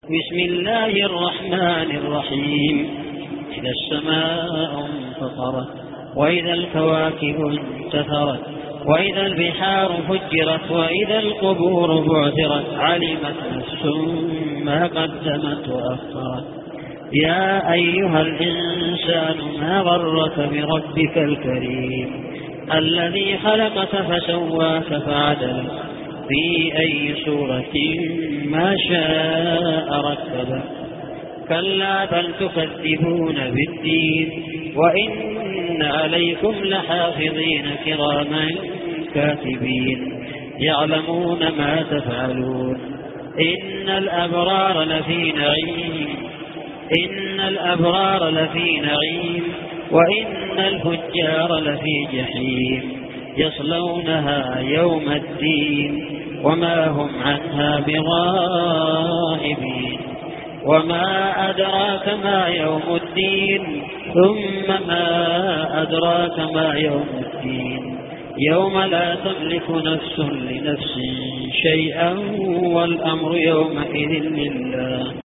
بسم الله الرحمن الرحيم. إذا السماء انفطرت وإذا الكواكب انتثرت وإذا البحار فجرت وإذا القبور بعثرت علمت نفس ما قدمت وأخرت. يا أيها الإنسان ما غرك بربك الكريم الذي خلقك فسواك فعدلك في أي صورة ما شاء ركبك. كلا بل تكذبون بالدين وإن عليكم لحافظين كراما كاتبين يعلمون ما تفعلون. إن الأبرار لفي نعيم وإن الفجار لفي جحيم يصلونها يوم الدين وما هم عنها بغائبين. وما أدراك ما يوم الدين ثم ما أدراك ما يوم الدين يوم لا تملك نفس لنفس شيئا والأمر يومئذ لله.